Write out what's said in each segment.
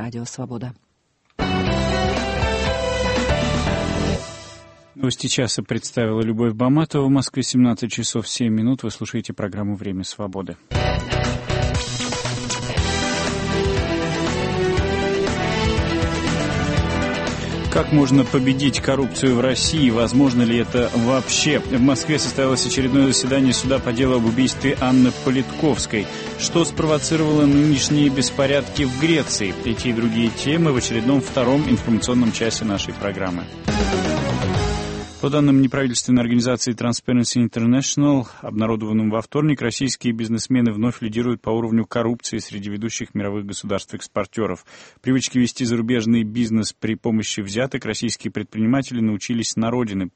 Радио Свобода. Новости часа представила Любовь Баматова. В Москве 17 часов 7 минут. Вы слушаете программу «Время свободы». Как можно победить коррупцию в России? Возможно ли это вообще? В Москве состоялось очередное заседание суда по делу об убийстве Анны Политковской. Что спровоцировало нынешние беспорядки в Греции? Эти и другие темы в очередном втором информационном часе нашей программы. По данным неправительственной организации Transparency International, обнародованным во вторник, российские бизнесмены вновь лидируют по уровню коррупции среди ведущих мировых государств-экспортеров. Привычки вести зарубежный бизнес при помощи взяток российские предприниматели научились на родине.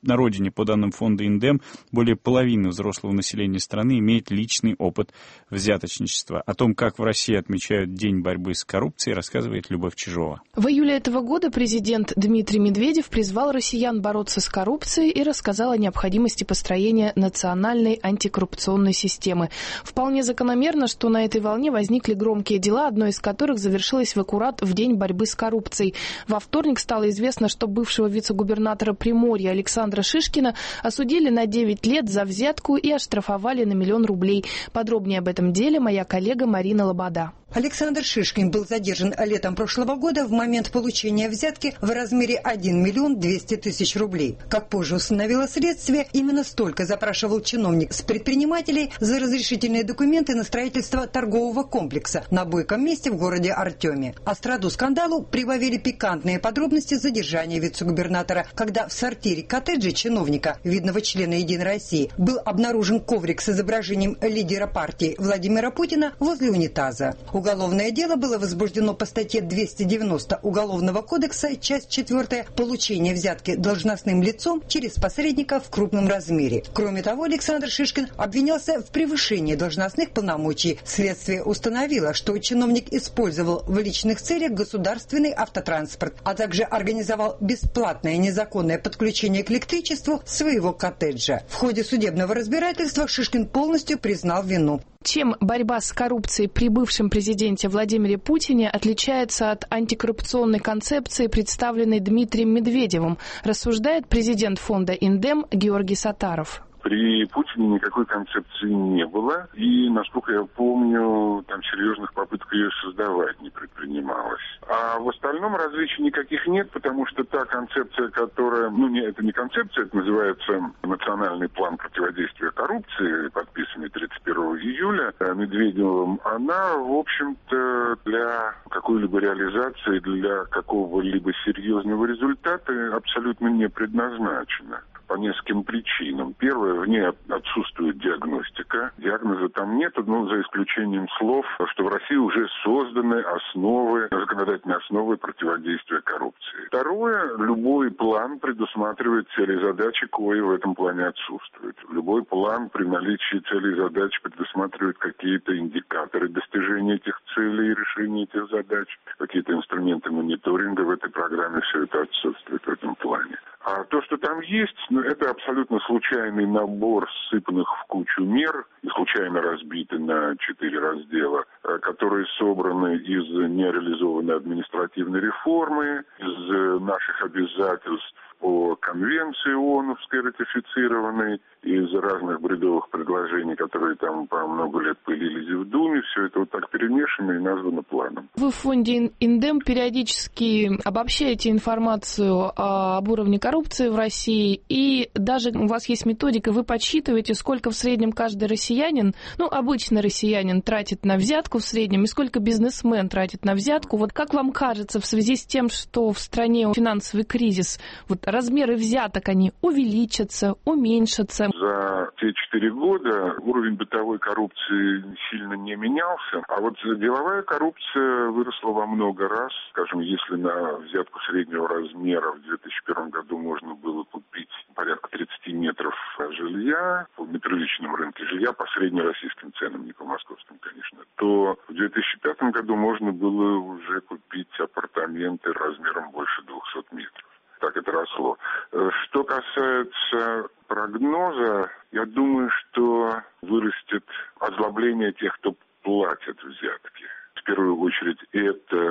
По данным фонда «Индем», более половины взрослого населения страны имеет личный опыт взяточничества. О том, как в России отмечают День борьбы с коррупцией, рассказывает Любовь Чижова. В июле этого года президент Дмитрий Медведев призвал россиян бороться с коррупцией и рассказал о необходимости построения национальной антикоррупционной системы. Вполне закономерно, что на этой волне возникли громкие дела, одно из которых завершилось в аккурат в День борьбы с коррупцией. Во вторник стало известно, что бывшего вице-губернатора Приморья Александра Шишкина осудили на 9 лет за взятку и оштрафовали на 1 000 000 рублей. Подробнее об этом деле моя коллега Марина Лобода. Александр Шишкин был задержан летом прошлого года в момент получения взятки в размере 1 200 000 рублей. Как позже установило следствие, именно столько запрашивал чиновник с предпринимателей за разрешительные документы на строительство торгового комплекса на бойком месте в городе Артеме. Остроду скандалу прибавили пикантные подробности задержания вице-губернатора, когда в сортире коттеджа чиновника, видного члена «Единой России», был обнаружен коврик с изображением лидера партии Владимира Путина возле унитаза. Уголовное дело было возбуждено по статье 290 Уголовного кодекса, часть 4, получение взятки должностным лицом через посредника в крупном размере. Кроме того, Александр Шишкин обвинялся в превышении должностных полномочий. Следствие установило, что чиновник использовал в личных целях государственный автотранспорт, а также организовал бесплатное незаконное подключение к электричеству своего коттеджа. В ходе судебного разбирательства Шишкин полностью признал вину. Чем борьба с коррупцией при бывшем президенте Владимире Путине отличается от антикоррупционной концепции, представленной Дмитрием Медведевым, рассуждает президент фонда «Индем» Георгий Сатаров. При Путине никакой концепции не было, и, насколько я помню, там серьезных попыток ее создавать не предпринималось. А в остальном различий никаких нет, потому что та концепция, которая, это не концепция, это называется национальный план противодействия коррупции, подписанный 31 июля Медведевым, она, в общем-то, для какой-либо реализации, для какого-либо серьезного результата абсолютно не предназначена. По нескольким причинам. Первое, в ней отсутствует диагностика. Диагноза там нет, за исключением слов, что в России уже созданы законодательные основы противодействия коррупции. Второе, любой план предусматривает цели и задачи, кои в этом плане отсутствуют. Любой план при наличии целей и задач предусматривает какие-то индикаторы достижения этих целей и решения этих задач, какие-то инструменты мониторинга в этой программе, все это отсутствует в этом плане. А то, что там есть, это абсолютно случайный набор сыпанных в кучу мер и случайно разбиты на 4 раздела, которые собраны из нереализованной административной реформы, из наших обязательств по конвенции ООНовской ратифицированной, из разных бредовых предложений, которые там по много лет пылились в Думе. Все это вот так перемешано и названо планом. Вы в фонде «Индем» периодически обобщаете информацию об уровне коррупции в России, и даже у вас есть методика, вы подсчитываете, сколько в среднем каждый россиянин, обычный россиянин тратит на взятку в среднем, и сколько бизнесмен тратит на взятку. Вот как вам кажется, в связи с тем, что в стране финансовый кризис, размеры взяток, они увеличатся, уменьшатся? За те 4 года уровень бытовой коррупции сильно не менялся, а вот деловая коррупция выросла во много раз. Скажем, если на взятку среднего размера в 2001 году можно было купить порядка 30 метров жилья на первичном рынке жилья по среднероссийским ценам, не по московским, конечно, то в 2005 году можно было уже купить апартаменты размером больше 200 метров. Так это росло. Что касается прогноза, я думаю, что вырастет озлобление тех, кто платит взятки. В первую очередь это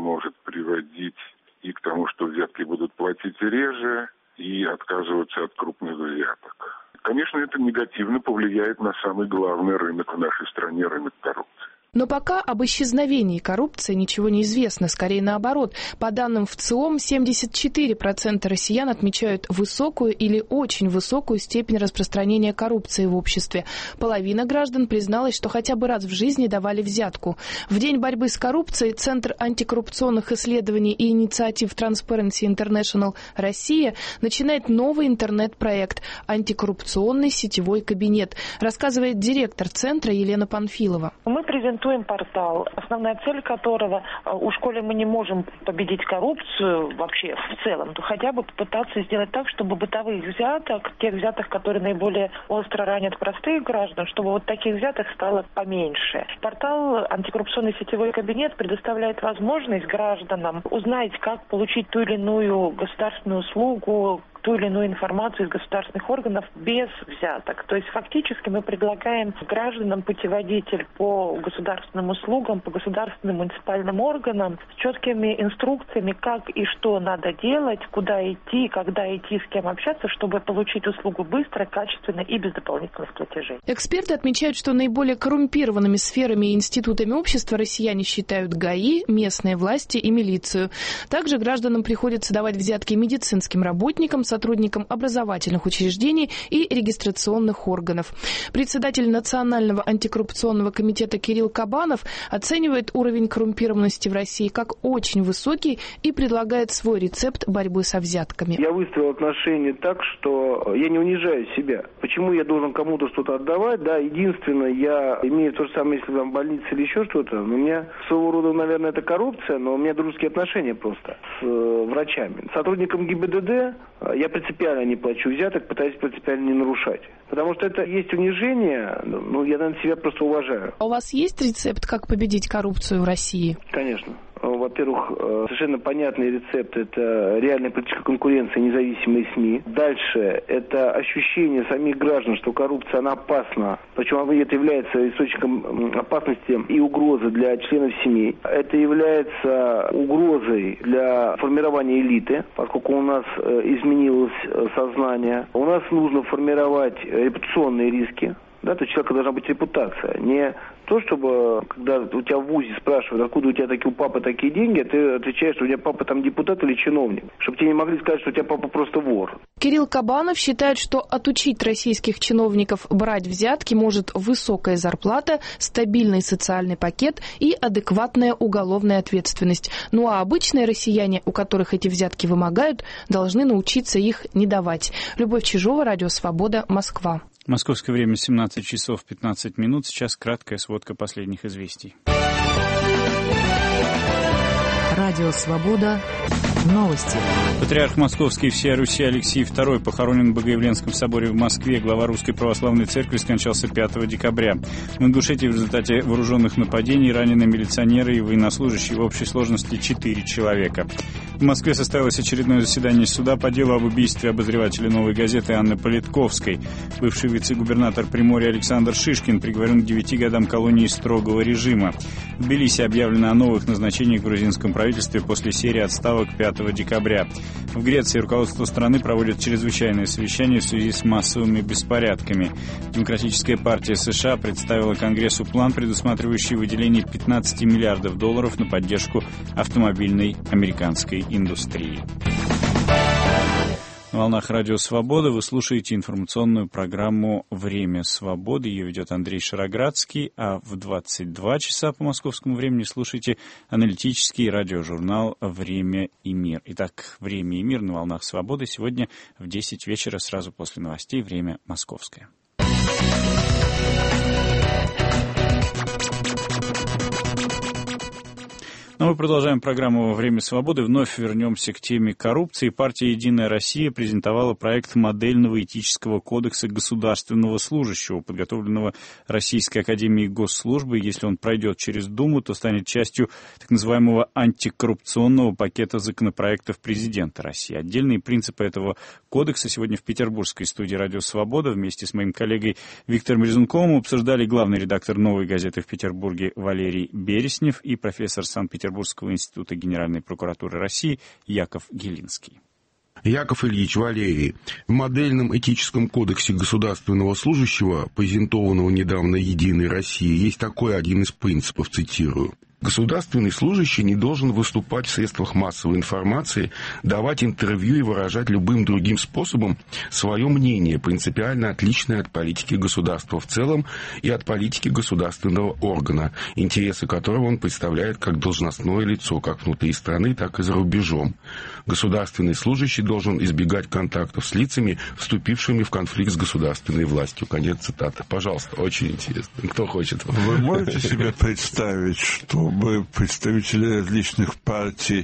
может приводить и к тому, что взятки будут платить реже, и отказываться от крупных взяток. Конечно, это негативно повлияет на самый главный рынок в нашей стране, рынок коррупции. Но пока об исчезновении коррупции ничего не известно, скорее наоборот. По данным ВЦИОМ, 74% россиян отмечают высокую или очень высокую степень распространения коррупции в обществе. Половина граждан призналась, что хотя бы раз в жизни давали взятку. В День борьбы с коррупцией Центр антикоррупционных исследований и инициатив Transparency International Россия начинает новый интернет-проект «Антикоррупционный сетевой кабинет», рассказывает директор Центра Елена Панфилова. Мы презентуем портал, основная цель которого, уж коли мы не можем победить коррупцию вообще в целом, то хотя бы попытаться сделать так, чтобы бытовых взяток, тех взяток, которые наиболее остро ранят простых граждан, чтобы вот таких взяток стало поменьше. Портал «Антикоррупционный сетевой кабинет» предоставляет возможность гражданам узнать, как получить ту или иную государственную услугу, ту или иную информацию из государственных органов без взяток. То есть фактически мы предлагаем гражданам путеводитель по государственным услугам, по государственным муниципальным органам с четкими инструкциями, как и что надо делать, куда идти, когда идти, с кем общаться, чтобы получить услугу быстро, качественно и без дополнительных платежей. Эксперты отмечают, что наиболее коррумпированными сферами и институтами общества россияне считают ГАИ, местные власти и милицию. Также гражданам приходится давать взятки медицинским работникам, сотрудникам образовательных учреждений и регистрационных органов. Председатель Национального антикоррупционного комитета Кирилл Кабанов оценивает уровень коррумпированности в России как очень высокий и предлагает свой рецепт борьбы со взятками. Я выстроил отношения так, что я не унижаю себя. Почему я должен кому-то что-то отдавать? Да, единственное, я имею то же самое, если там больница или еще что-то. У меня своего рода, наверное, это коррупция, но у меня дружеские отношения просто с врачами. Сотрудникам ГИБДД я принципиально не плачу взяток, пытаюсь принципиально не нарушать. Потому что это есть унижение, я, наверное, себя просто уважаю. А у вас есть рецепт, как победить коррупцию в России? Конечно. Во-первых, совершенно понятный рецепт – это реальная политическая конкуренция, независимые СМИ. Дальше – это ощущение самих граждан, что коррупция, она опасна. Причем это является источником опасности и угрозы для членов семей. Это является угрозой для формирования элиты, поскольку у нас изменилось сознание. У нас нужно формировать репутационные риски. Да, то есть у человека должна быть репутация. Не то, чтобы, когда у тебя в ВУЗе спрашивают, откуда у тебя у папы такие деньги, ты отвечаешь, что у тебя папа там депутат или чиновник. Чтобы тебе не могли сказать, что у тебя папа просто вор. Кирилл Кабанов считает, что отучить российских чиновников брать взятки может высокая зарплата, стабильный социальный пакет и адекватная уголовная ответственность. Ну а обычные россияне, у которых эти взятки вымогают, должны научиться их не давать. Любовь Чижова, Радио Свобода, Москва. Московское время 17 часов 15 минут. Сейчас краткая сводка последних известий. Радио «Свобода». Новости. Патриарх Московский и всея Руси Алексий II похоронен в Богоявленском соборе в Москве. Глава Русской Православной Церкви скончался 5 декабря. В Ингушетии в результате вооруженных нападений ранены милиционеры и военнослужащие. В общей сложности 4 человека. В Москве состоялось очередное заседание суда по делу об убийстве обозревателя «Новой газеты» Анны Политковской. Бывший вице-губернатор Приморья Александр Шишкин приговорен к 9 годам колонии строгого режима. В Тбилиси объявлено о новых назначениях в грузинском правительстве после серии отставок 5 декабря. В Греции руководство страны проводит чрезвычайное совещание в связи с массовыми беспорядками. Демократическая партия США представила Конгрессу план, предусматривающий выделение 15 миллиардов долларов на поддержку автомобильной американской индустрии. На волнах Радио Свобода вы слушаете информационную программу «Время свободы». Ее ведет Андрей Шароградский, а в 22 часа по московскому времени слушайте аналитический радиожурнал «Время и мир». Итак, «Время и мир» на волнах Свободы сегодня в 10 вечера, сразу после новостей, время московское. Но мы продолжаем программу «Время свободы». Вновь вернемся к теме коррупции. Партия «Единая Россия» презентовала проект модельного этического кодекса государственного служащего, подготовленного Российской академией госслужбы. Если он пройдет через Думу, то станет частью так называемого антикоррупционного пакета законопроектов президента России. Отдельные принципы этого кодекса сегодня в петербургской студии «Радио Свобода» вместе с моим коллегой Виктором Резунковым обсуждали главный редактор «Новой газеты» в Петербурге Валерий Береснев и профессор Санкт-Петербургского Петербургского института Генеральной прокуратуры России Яков Гелинский. Яков Ильич, Валерий, в модельном этическом кодексе государственного служащего, презентованного недавно «Единой России», есть такой один из принципов, цитирую. Государственный служащий не должен выступать в средствах массовой информации, давать интервью и выражать любым другим способом свое мнение, принципиально отличное от политики государства в целом и от политики государственного органа, интересы которого он представляет как должностное лицо, как внутри страны, так и за рубежом. Государственный служащий должен избегать контактов с лицами, вступившими в конфликт с государственной властью. Конец цитаты. Пожалуйста, очень интересно. Кто хочет? Вы можете себе представить, что представители различных партий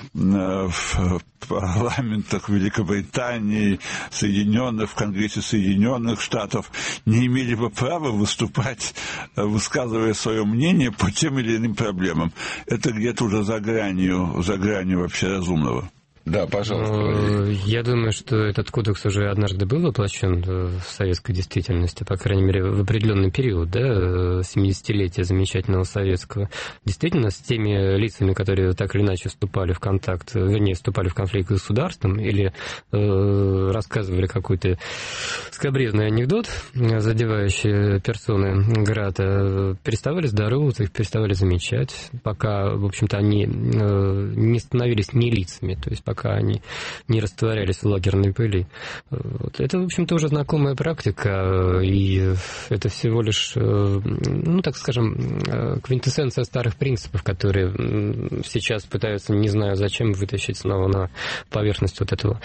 в парламентах Великобритании, в Конгрессе Соединенных Штатов не имели бы права выступать, высказывая свое мнение по тем или иным проблемам? Это где-то уже за гранью вообще разумного. Да, пожалуйста. Я думаю, что этот кодекс уже однажды был воплощен в советской действительности, по крайней мере, в определенный период, да, 70-летия замечательного советского. Действительно, с теми лицами, которые так или иначе вступали в контакт, вернее, вступали в конфликт с государством или рассказывали какой-то скабрезный анекдот, задевающий персоны Грата, переставали здороваться, их переставали замечать, пока, в общем-то, они не становились не лицами, то есть пока они не растворялись в лагерной пыли. Вот. Это, в общем-то, уже знакомая практика, и это всего лишь, ну, так скажем, квинтэссенция старых принципов, которые сейчас пытаются, не знаю зачем, вытащить снова на поверхность вот этого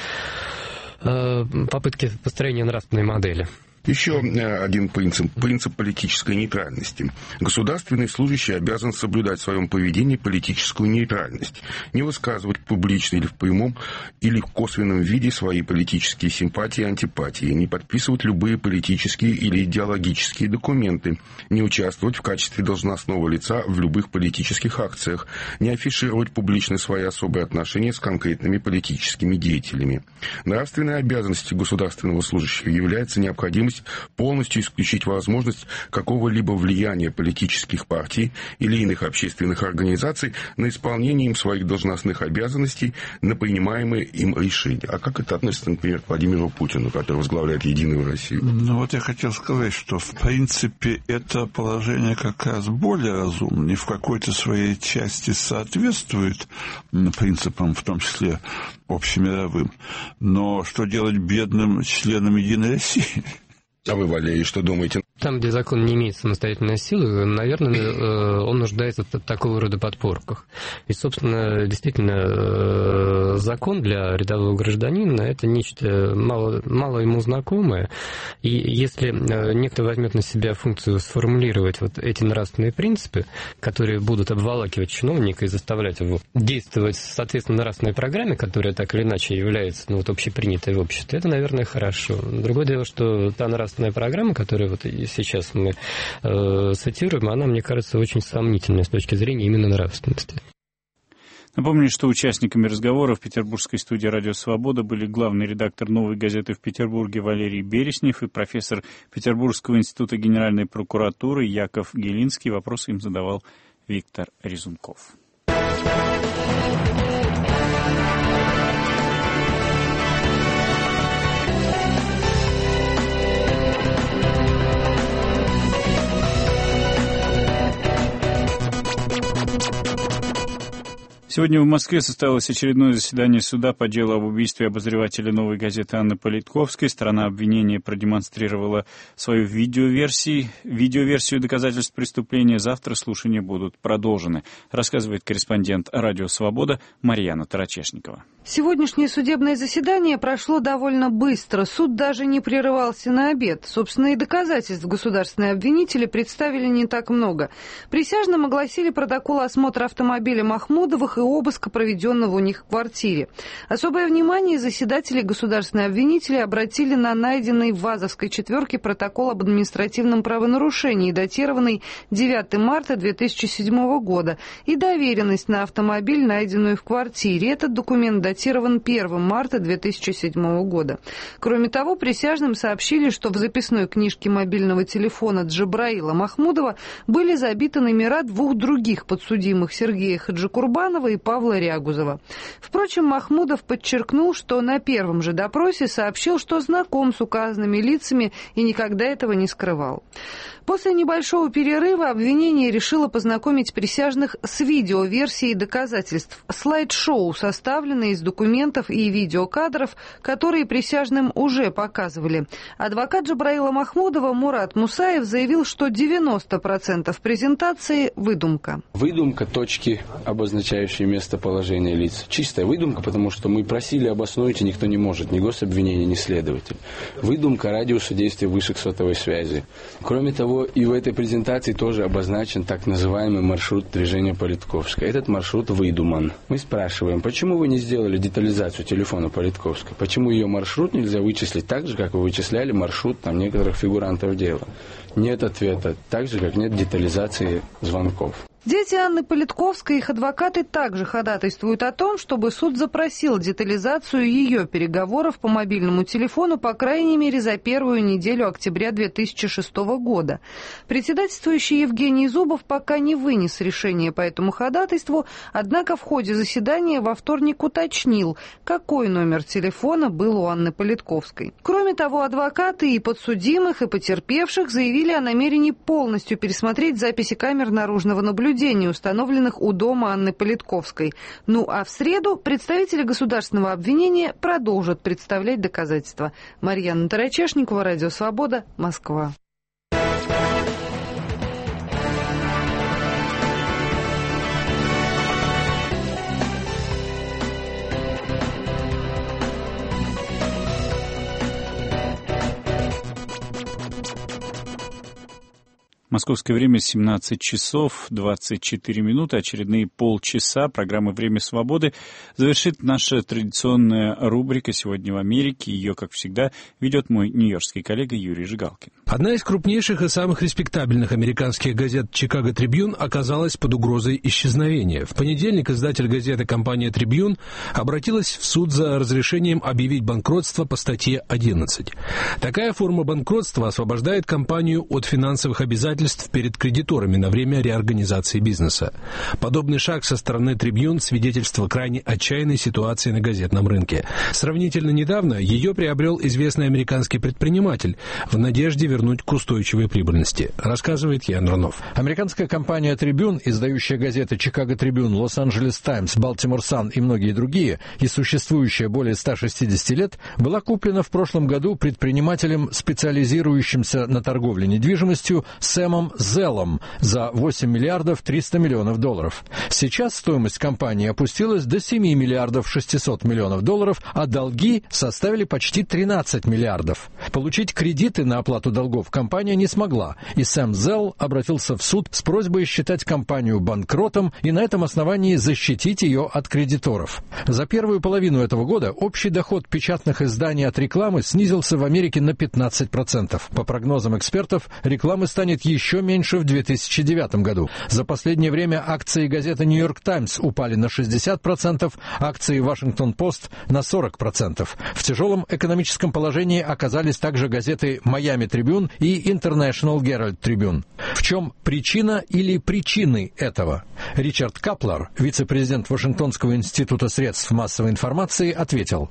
попытки построения нравственной модели. Еще один принцип политической нейтральности. Государственный служащий обязан соблюдать в своем поведении политическую нейтральность, не высказывать публично или в прямом, или в косвенном виде свои политические симпатии и антипатии, не подписывать любые политические или идеологические документы, не участвовать в качестве должностного лица в любых политических акциях, не афишировать публично свои особые отношения с конкретными политическими деятелями. Нравственной обязанностью государственного служащего является необходимость полностью исключить возможность какого-либо влияния политических партий или иных общественных организаций на исполнение им своих должностных обязанностей, на принимаемые им решения. А как это относится, например, к Владимиру Путину, который возглавляет «Единую Россию»? Ну вот я хотел сказать, что в принципе это положение как раз более разумное, в какой-то своей части соответствует принципам, в том числе общемировым. Но что делать бедным членам «Единой России»? А вы, Валерий, что думаете? Там, где закон не имеет самостоятельной силы, наверное, он нуждается в такого рода подпорках. И, собственно, действительно, закон для рядового гражданина – это нечто мало ему знакомое. И если некто возьмет на себя функцию сформулировать вот эти нравственные принципы, которые будут обволакивать чиновника и заставлять его действовать соответственно нравственной программе, которая так или иначе является общепринятой в обществе, это, наверное, хорошо. Другое дело, что та нравственная программа, которую вот сейчас мы цитируем, она, мне кажется, очень сомнительная с точки зрения именно нравственности. Напомню, что участниками разговора в петербургской студии «Радио Свобода» были главный редактор «Новой газеты» в Петербурге Валерий Береснев и профессор Петербургского института Генеральной прокуратуры Яков Гелинский. Вопросы им задавал Виктор Резунков. Сегодня в Москве состоялось очередное заседание суда по делу об убийстве обозревателя «Новой газеты» Анны Политковской. Сторона обвинения продемонстрировала свою видеоверсию доказательств преступления. Завтра слушания будут продолжены, рассказывает корреспондент «Радио Свобода» Марьяна Тарачешникова. Сегодняшнее судебное заседание прошло довольно быстро. Суд даже не прерывался на обед. Собственно, и доказательств государственные обвинители представили не так много. Присяжным огласили протокол осмотра автомобиля Махмудовых и обыска, проведенного у них в квартире. Особое внимание заседатели и государственные обвинители обратили на найденный в ВАЗовской четверке протокол об административном правонарушении, датированный 9 марта 2007 года, и доверенность на автомобиль, найденную в квартире. Этот документ датирован 1 марта 2007 года. Кроме того, присяжным сообщили, что в записной книжке мобильного телефона Джабраила Махмудова были забиты номера двух других подсудимых, Сергея Хаджикурбанова и Павла Рягузова. Впрочем, Махмудов подчеркнул, что на первом же допросе сообщил, что знаком с указанными лицами и никогда этого не скрывал. После небольшого перерыва обвинение решило познакомить присяжных с видеоверсией доказательств. Слайд-шоу, составленное из документов и видеокадров, которые присяжным уже показывали. Адвокат Джабраила Махмудова Мурат Мусаев заявил, что 90% презентации – выдумка. Выдумка точки, обозначающие местоположение лиц. Чистая выдумка, потому что мы просили обосновать, и никто не может, ни гособвинение, ни следователь. Выдумка радиуса действия вышек сотовой связи. Кроме того, и в этой презентации тоже обозначен так называемый маршрут движения Политковской. Этот маршрут выдуман. Мы спрашиваем, почему вы не сделали детализацию телефона Политковской? Почему ее маршрут нельзя вычислить так же, как вы вычисляли маршрут некоторых фигурантов дела? Нет ответа, так же, как нет детализации звонков. Дети Анны Политковской и их адвокаты также ходатайствуют о том, чтобы суд запросил детализацию ее переговоров по мобильному телефону, по крайней мере, за первую неделю октября 2006 года. Председательствующий Евгений Зубов пока не вынес решение по этому ходатайству, однако в ходе заседания во вторник уточнил, какой номер телефона был у Анны Политковской. Кроме того, адвокаты и подсудимых, и потерпевших заявили о намерении полностью пересмотреть записи камер наружного наблюдения, установленных у дома Анны Политковской. Ну а в среду представители государственного обвинения продолжат представлять доказательства. Марьяна Тарачешникова, Радио Свобода, Москва. Московское время 17 часов 24 минуты. Очередные полчаса программы «Время свободы» завершит наша традиционная рубрика «Сегодня в Америке». Ее, как всегда, ведет мой нью-йоркский коллега Юрий Жигалкин. Одна из крупнейших и самых респектабельных американских газет «Чикаго Трибьюн» оказалась под угрозой исчезновения. В понедельник издатель газеты компания «Трибьюн» обратилась в суд за разрешением объявить банкротство по статье 11. Такая форма банкротства освобождает компанию от финансовых обязательств перед кредиторами на время реорганизации бизнеса. Подобный шаг со стороны «Трибьюн» — свидетельство крайне отчаянной ситуации на газетном рынке. Сравнительно недавно ее приобрел известный американский предприниматель в надежде вернуть к устойчивой прибыльности, рассказывает Ян Рунов. Американская компания «Трибьюн», издающая газеты «Чикаго Трибьюн», «Лос-Анджелес Таймс», «Балтимор Сан» и многие другие, и существующая более 160 лет, была куплена в прошлом году предпринимателем, специализирующимся на торговле недвижимостью, Сэмом Зеллом за 8 миллиардов 300 миллионов долларов. Сейчас стоимость компании опустилась до 7 миллиардов 600 миллионов долларов, а долги составили почти 13 миллиардов. Получить кредиты на оплату долгов компания не смогла, и Сэм Зелл обратился в суд с просьбой считать компанию банкротом и на этом основании защитить ее от кредиторов. За первую половину этого года общий доход печатных изданий от рекламы снизился в Америке на 15%. По прогнозам экспертов, рекламы станет еще меньше в 2009 году. За последнее время акции газеты «Нью-Йорк Таймс» упали на 60%, акции «Вашингтон-Пост» на 40%. В тяжелом экономическом положении оказались также газеты «Майами Трибюн» и «Интернешнл Геральд Трибюн». В чем причина или причины этого? Ричард Каплер, вице-президент Вашингтонского института средств массовой информации, ответил: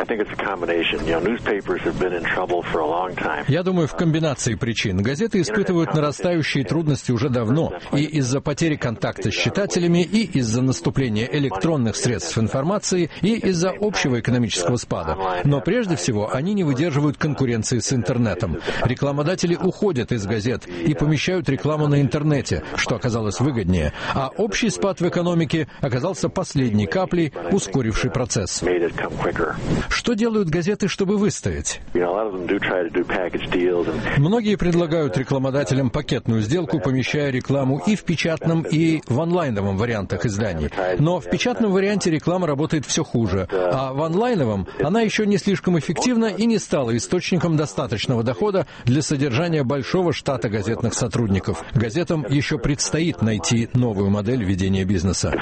Я думаю, в комбинации причин. Газеты испытывают нарастающие трудности уже давно, и из-за потери контакта с читателями, и из-за наступления электронных средств информации, и из-за общего экономического спада. Но прежде всего они не выдерживают конкуренции с интернетом. Рекламодатели уходят из газет и помещают рекламу на интернете, что оказалось выгоднее, а общий спад в экономике оказался последней каплей, ускорившей процесс. Что делают газеты, чтобы выстоять? Многие предлагают рекламодателям пакетные пакетную сделку, помещая рекламу и в печатном, и в онлайновом вариантах изданий. Но в печатном варианте реклама работает все хуже, а в онлайновом она еще не слишком эффективна и не стала источником достаточного дохода для содержания большого штата газетных сотрудников. Газетам еще предстоит найти новую модель ведения бизнеса.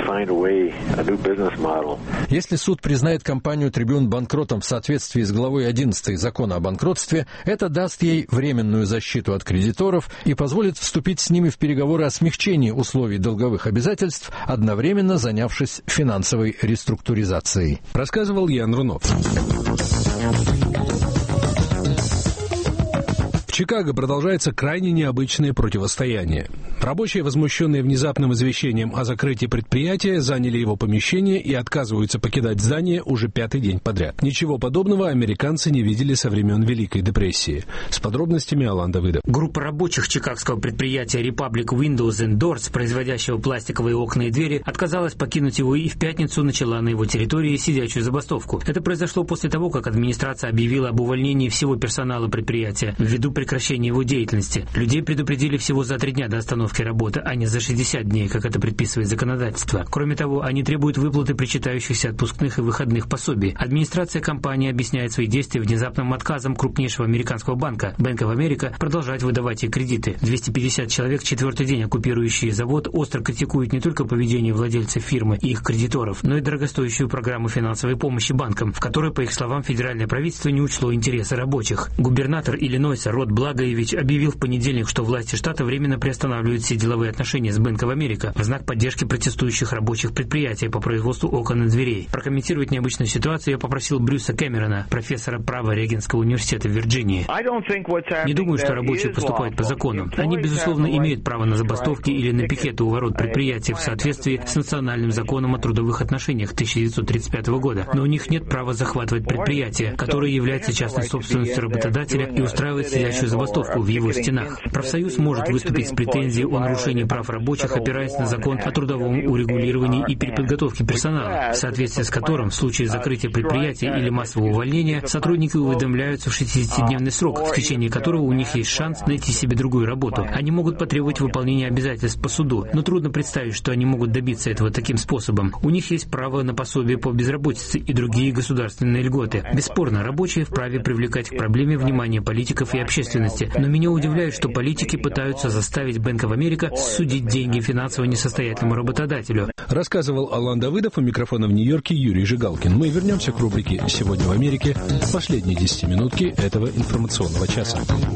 Если суд признает компанию Tribune банкротом в соответствии с главой 11 Закона о банкротстве, это даст ей временную защиту от кредиторов и позволит вступить с ними в переговоры о смягчении условий долговых обязательств, одновременно занявшись финансовой реструктуризацией. Рассказывал Ян Рунов. В Чикаго продолжается крайне необычное противостояние. Рабочие, возмущенные внезапным извещением о закрытии предприятия, заняли его помещение и отказываются покидать здание уже 5-й день подряд. Ничего подобного американцы не видели со времен Великой депрессии. С подробностями Алан Давыдов. Группа рабочих чикагского предприятия Republic Windows and Doors, производящего пластиковые окна и двери, отказалась покинуть его и в пятницу начала на его территории сидячую забастовку. Это произошло после того, как администрация объявила об увольнении всего персонала предприятия ввиду прекращения его деятельности. Людей предупредили всего за 3 дня до остановки работы, а не за 60 дней, как это предписывает законодательство. Кроме того, они требуют выплаты причитающихся отпускных и выходных пособий. Администрация компании объясняет свои действия внезапным отказом крупнейшего американского банка Bank of America продолжать выдавать ей кредиты. 250 человек, 4-й день оккупирующие завод, остро критикуют не только поведение владельцев фирмы и их кредиторов, но и дорогостоящую программу финансовой помощи банкам, в которой, по их словам, федеральное правительство не учло интересы рабочих. Губернатор Иллинойса Род Благоевич объявил в понедельник, что власти штата временно приостанавливают все деловые отношения с Bank of America в знак поддержки протестующих рабочих предприятий по производству окон и дверей. Прокомментировать необычную ситуацию я попросил Брюса Кэмерона, профессора права Регенского университета в Вирджинии. Не думаю, что рабочие поступают по закону. Они, безусловно, имеют право на забастовки или на пикеты у ворот предприятия в соответствии с национальным законом о трудовых отношениях 1935 года. Но у них нет права захватывать предприятие, которое является частной собственностью работодателя, и устраивать сидячую забастовку в его стенах. Профсоюз может выступить с претензией о нарушении прав рабочих, опираясь на закон о трудовом урегулировании и переподготовке персонала, в соответствии с которым в случае закрытия предприятия или массового увольнения сотрудники уведомляются в 60-дневный срок, в течение которого у них есть шанс найти себе другую работу. Они могут потребовать выполнения обязательств по суду, но трудно представить, что они могут добиться этого таким способом. У них есть право на пособие по безработице и другие государственные льготы. Бесспорно, рабочие вправе привлекать к проблеме внимание политиков и общественности, но меня удивляет, что политики пытаются заставить Bank of America судить деньги финансово несостоятельному работодателю. Рассказывал Алан Давыдов, у микрофона в Нью-Йорке Юрий Жигалкин. Мы вернемся к рубрике «Сегодня в Америке», последние 10-минутки этого информационного часа.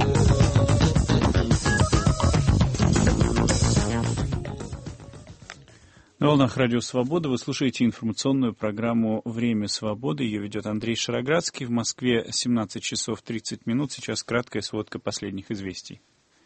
На волнах Радио Свобода вы слушаете информационную программу «Время свободы». Ее ведет Андрей Шароградский. В Москве 17 часов 30 минут. Сейчас краткая сводка последних известий.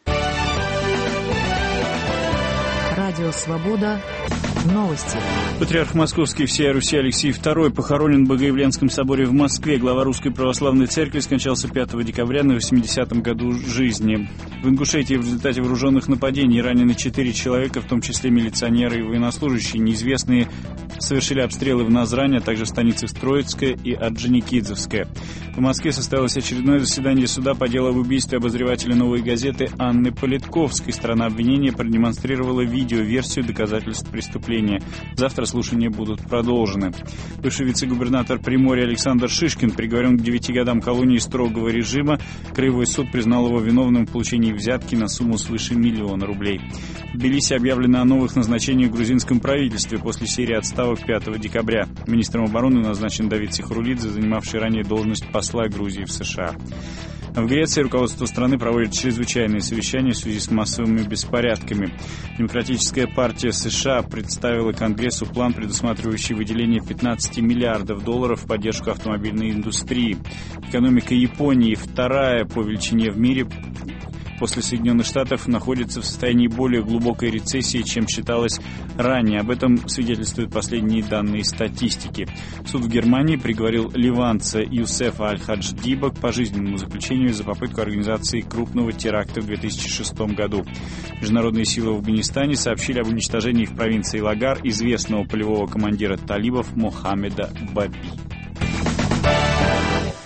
Радио Свобода. Новости. Патриарх Московский всея Руси Алексей II похоронен в Богоявленском соборе в Москве. Глава Русской Православной Церкви скончался 5 декабря на 80-м году жизни. В Ингушетии в результате вооруженных нападений ранены 4 человека, в том числе милиционеры и военнослужащие. Неизвестные совершили обстрелы в Назране, а также в станицах Троицкая и Орджоникидзевская. В Москве состоялось очередное заседание суда по делу об убийстве обозревателя «Новой газеты» Анны Политковской. Сторона обвинения продемонстрировала видеоверсию доказательств преступления. Завтра слушания будут продолжены. Бывший вице-губернатор Приморья Александр Шишкин приговорен к 9 годам колонии строгого режима. Краевой суд признал его виновным в получении взятки на сумму свыше 1 миллиона рублей. В Тбилиси объявлено о новых назначениях в грузинском правительстве после серии отставок 5 декабря. Министром обороны назначен Давид Сихрулидзе, занимавший ранее должность посла Грузии в США. В Греции руководство страны проводит чрезвычайные совещания в связи с массовыми беспорядками. Демократическая партия США представила Конгрессу план, предусматривающий выделение 15 миллиардов долларов в поддержку автомобильной индустрии. Экономика Японии, вторая по величине в мире после Соединенных Штатов, находится в состоянии более глубокой рецессии, чем считалось ранее. Об этом свидетельствуют последние данные статистики. Суд в Германии приговорил ливанца Юсефа Аль-Хадждиба к пожизненному заключению за попытку организации крупного теракта в 2006 году. Международные силы в Афганистане сообщили об уничтожении в провинции Лагар известного полевого командира талибов Мохаммеда Баби.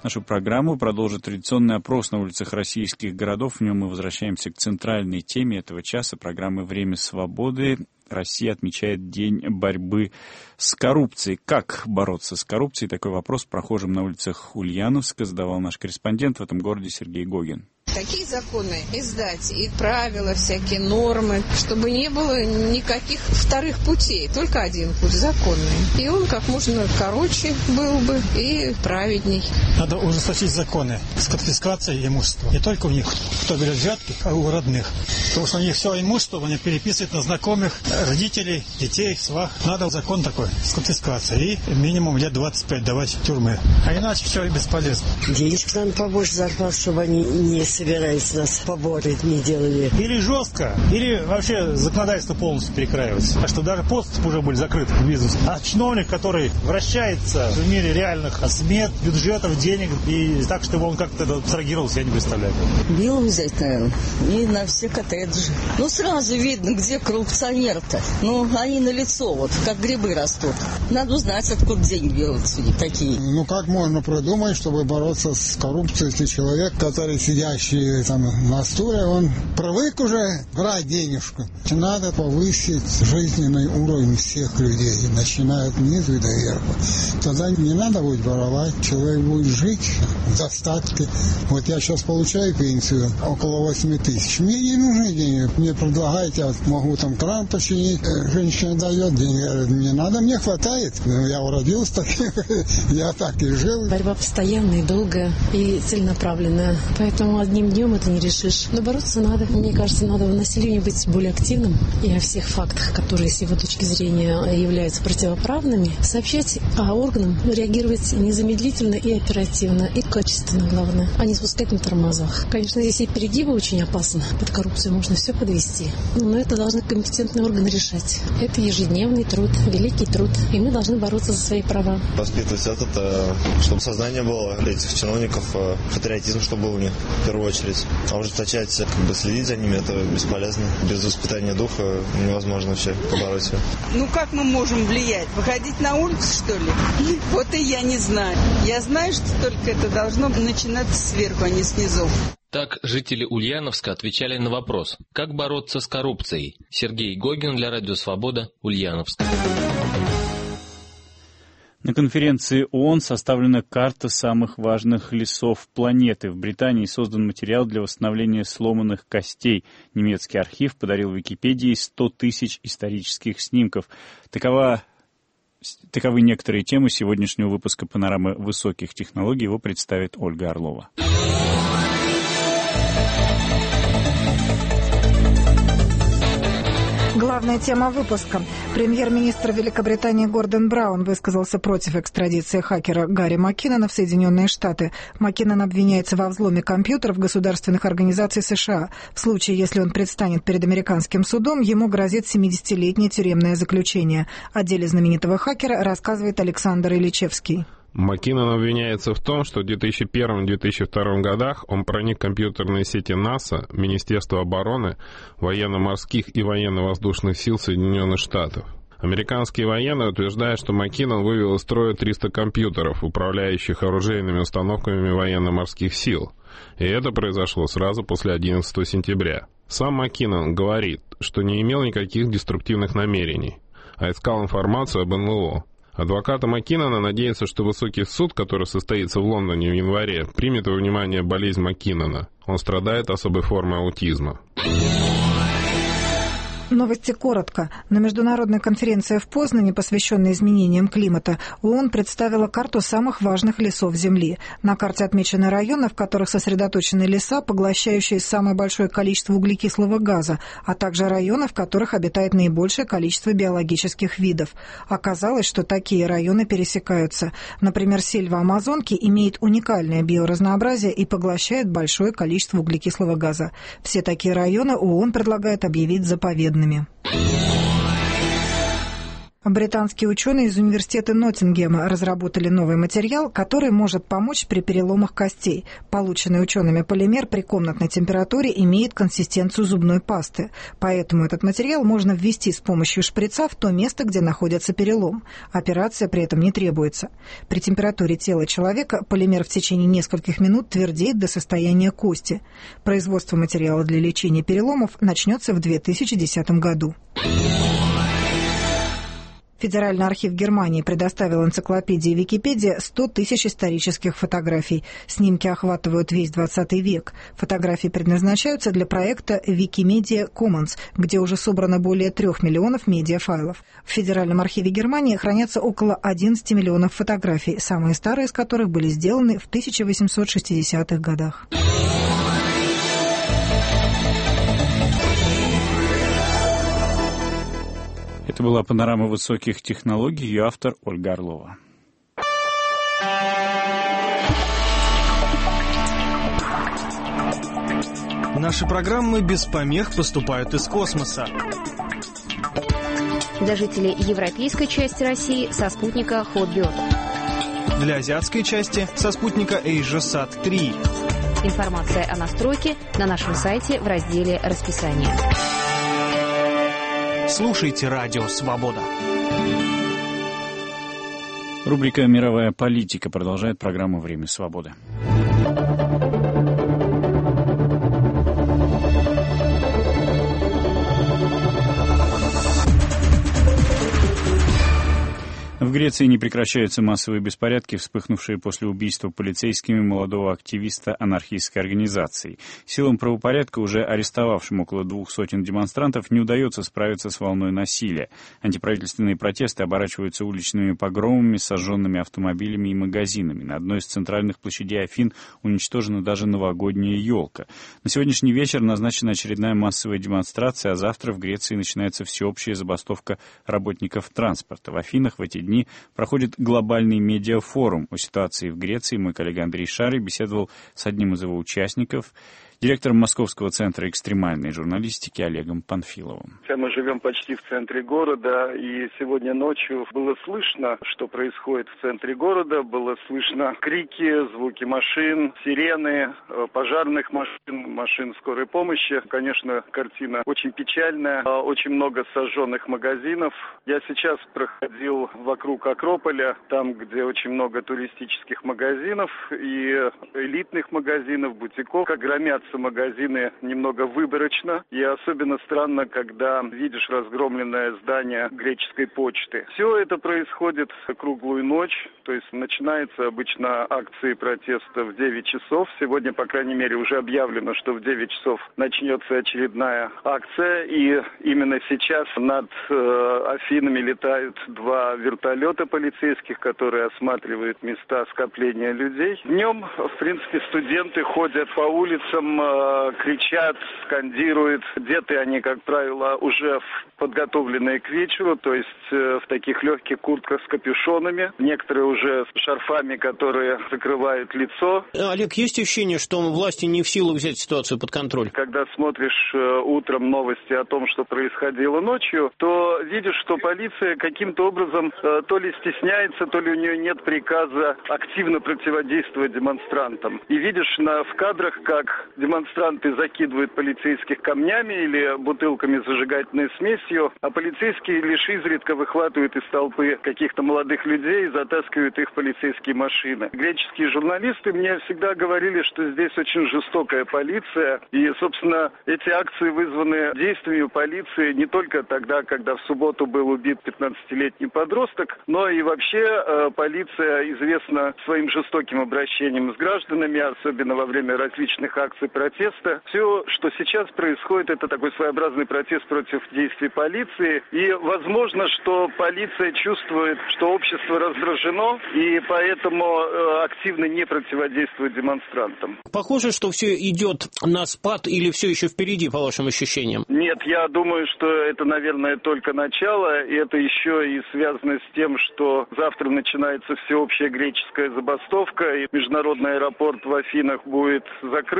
Нашу программу продолжит традиционный опрос на улицах российских городов. В нем мы возвращаемся к центральной теме этого часа программы «Время свободы». Россия отмечает День борьбы с коррупцией. Как бороться с коррупцией? Такой вопрос прохожим на улицах Ульяновска задавал наш корреспондент в этом городе Сергей Гогин. Какие законы издать, и правила, всякие нормы, чтобы не было никаких вторых путей, только один путь законный. И он как можно короче был бы и праведней. Надо ужесточить законы с конфискацией имущества. Не только у них, кто берет взятки, а у родных. Потому что у них все имущество они переписывают на знакомых, родителей, детей, свах. Надо закон такой с конфискацией. И минимум лет 25 давать тюрьмы. А иначе все и бесполезно. Денежек надо побольше зарплат, чтобы они не собирались нас поборы не делали. Или жестко, или вообще законодательство полностью перекраивается. Так что даже подступ уже были закрыты в бизнес. А чиновник, который вращается в мире реальных смет, бюджетов, денег, и так, чтобы он как-то абстрагировался, я не представляю. Билл взять, наверное, и на все коттеджи. Ну, сразу видно, где коррупционер-то. Ну, они налицо, вот, как грибы растут. Надо узнать, откуда деньги берутся такие. Ну, как можно придумать, чтобы бороться с коррупцией, если человек, который сидящий там на стуле, он привык уже брать денежку. Надо повысить жизненный уровень всех людей, начиная от низу и до верху. Тогда не надо будет воровать, человек будет жить в достатке. Вот я сейчас получаю пенсию около 8 тысяч. Мне не нужны деньги. Мне предлагают, я могу там кран починить. Женщина дает деньги. Говорит, не надо, мне хватает. Я уродился таким, я так и жил. Борьба постоянная, долгая и целенаправленная. Поэтому одним днем это не решишь. Но бороться надо. Мне кажется, надо населению быть более активным и о всех фактах, которые с его точки зрения являются противоправными, сообщать, а органам реагировать незамедлительно и оперативно, и качественно, главное, а не спускать на тормозах. Конечно, здесь и перегибы очень опасно. Под коррупцию можно все подвести. Но это должны компетентные органы решать. Это ежедневный труд, великий труд. И мы должны бороться за свои права. Воспитывать это, чтобы сознание было этих чиновников, патриотизм, чтобы был у них в первую очередь. А ужесточать, следить за ними, это бесполезно. Без воспитания духа невозможно вообще побороть все. Ну как мы можем влиять? Выходить на улицу, что ли? Вот и я не знаю. Я знаю, что только это должно начинаться сверху, а не снизу. Так жители Ульяновска отвечали на вопрос, как бороться с коррупцией. Сергей Гогин для Радио Свобода, Ульяновск. На конференции ООН составлена карта самых важных лесов планеты. В Британии создан материал для восстановления сломанных костей. Немецкий архив подарил Википедии 100 тысяч исторических снимков. Таковы некоторые темы сегодняшнего выпуска «Панорамы высоких технологий». Его представит Ольга Орлова. Главная тема выпуска. Премьер-министр Великобритании Гордон Браун высказался против экстрадиции хакера Гарри Маккинона в Соединенные Штаты. Маккинон обвиняется во взломе компьютеров государственных организаций США. В случае, если он предстанет перед американским судом, ему грозит 70-летнее тюремное заключение. О деле знаменитого хакера рассказывает Александр Ильичевский. Маккинон обвиняется в том, что в 2001-2002 годах он проник в компьютерные сети НАСА, Министерства обороны, военно-морских и военно-воздушных сил Соединенных Штатов. Американские военные утверждают, что Маккинон вывел из строя 300 компьютеров, управляющих оружейными установками военно-морских сил. И это произошло сразу после 11 сентября. Сам Маккинон говорит, что не имел никаких деструктивных намерений, а искал информацию об НЛО. Адвокаты Маккинона надеются, что высокий суд, который состоится в Лондоне в январе, примет во внимание болезнь Маккинона. Он страдает особой формой аутизма. Новости коротко. На международной конференции в Познане, посвященной изменениям климата, ООН представила карту самых важных лесов Земли. На карте отмечены районы, в которых сосредоточены леса, поглощающие самое большое количество углекислого газа, а также районы, в которых обитает наибольшее количество биологических видов. Оказалось, что такие районы пересекаются. Например, сельва Амазонки имеет уникальное биоразнообразие и поглощает большое количество углекислого газа. Все такие районы ООН предлагает объявить заповедными. Британские ученые из университета Ноттингема разработали новый материал, который может помочь при переломах костей. Полученный учеными полимер при комнатной температуре имеет консистенцию зубной пасты. Поэтому этот материал можно ввести с помощью шприца в то место, где находится перелом. Операция при этом не требуется. При температуре тела человека полимер в течение нескольких минут твердеет до состояния кости. Производство материала для лечения переломов начнется в 2010 году. Федеральный архив Германии предоставил энциклопедии Википедия 100 тысяч исторических фотографий. Снимки охватывают весь 20 век. Фотографии предназначаются для проекта Wikimedia Commons, где уже собрано более 3 миллионов медиафайлов. В Федеральном архиве Германии хранятся около 11 миллионов фотографий, самые старые из которых были сделаны в 1860-х годах. Это была панорама высоких технологий, ее автор Ольга Орлова. Наши программы без помех поступают из космоса. Для жителей европейской части России со спутника Hotbird. Для азиатской части со спутника AsiaSat 3. Информация о настройке на нашем сайте в разделе «Расписание». Слушайте Радио Свобода. Рубрика «Мировая политика» продолжает программу «Время свободы». В Греции не прекращаются массовые беспорядки, вспыхнувшие после убийства полицейскими молодого активиста анархистской организации. Силам правопорядка, уже арестовавшим около 200 демонстрантов, не удается справиться с волной насилия. Антиправительственные протесты оборачиваются уличными погромами, сожженными автомобилями и магазинами. На одной из центральных площадей Афин уничтожена даже новогодняя елка. На сегодняшний вечер назначена очередная массовая демонстрация, а завтра в Греции начинается всеобщая забастовка работников транспорта. В Афинах в эти дни проходит глобальный медиафорум о ситуации в Греции. Мой коллега Андрей Шарый беседовал с одним из его участников, директором Московского центра экстремальной журналистики Олегом Панфиловым. Мы живем почти в центре города, и сегодня ночью было слышно, что происходит в центре города. Было слышно крики, звуки машин, сирены, пожарных машин, машин скорой помощи. Конечно, картина очень печальная. Очень много сожженных магазинов. Я сейчас проходил вокруг Акрополя, там, где очень много туристических магазинов и элитных магазинов, бутиков. Как громят магазины немного выборочно, и особенно странно, когда видишь разгромленное здание греческой почты. Все это происходит круглую ночь, то есть начинается обычно акции протеста в 9 часов. Сегодня, по крайней мере, уже объявлено, что в 9 часов начнется очередная акция, и именно сейчас над Афинами летают 2 вертолета полицейских, которые осматривают места скопления людей. Днем, в принципе, студенты ходят по улицам, кричат, скандируют. Одеты они, как правило, уже подготовленные к вечеру, то есть в таких легких куртках с капюшонами. Некоторые уже с шарфами, которые закрывают лицо. Олег, есть ощущение, что власти не в силах взять ситуацию под контроль? Когда смотришь утром новости о том, что происходило ночью, то видишь, что полиция каким-то образом то ли стесняется, то ли у нее нет приказа активно противодействовать демонстрантам. И видишь в кадрах, как демонстранты закидывают полицейских камнями или бутылками с зажигательной смесью, а полицейские лишь изредка выхватывают из толпы каких-то молодых людей и затаскивают их в полицейские машины. Греческие журналисты мне всегда говорили, что здесь очень жестокая полиция, и, собственно, эти акции вызваны действиями полиции не только тогда, когда в субботу был убит 15-летний подросток, но и вообще полиция известна своим жестоким обращением с гражданами, особенно во время различных акций протеста. Все, что сейчас происходит, это такой своеобразный протест против действий полиции. И возможно, что полиция чувствует, что общество раздражено, и поэтому активно не противодействует демонстрантам. Похоже, что все идет на спад или все еще впереди, по вашим ощущениям? Нет, я думаю, что это, наверное, только начало, и это еще и связано с тем, что завтра начинается всеобщая греческая забастовка, и международный аэропорт в Афинах будет закрыт.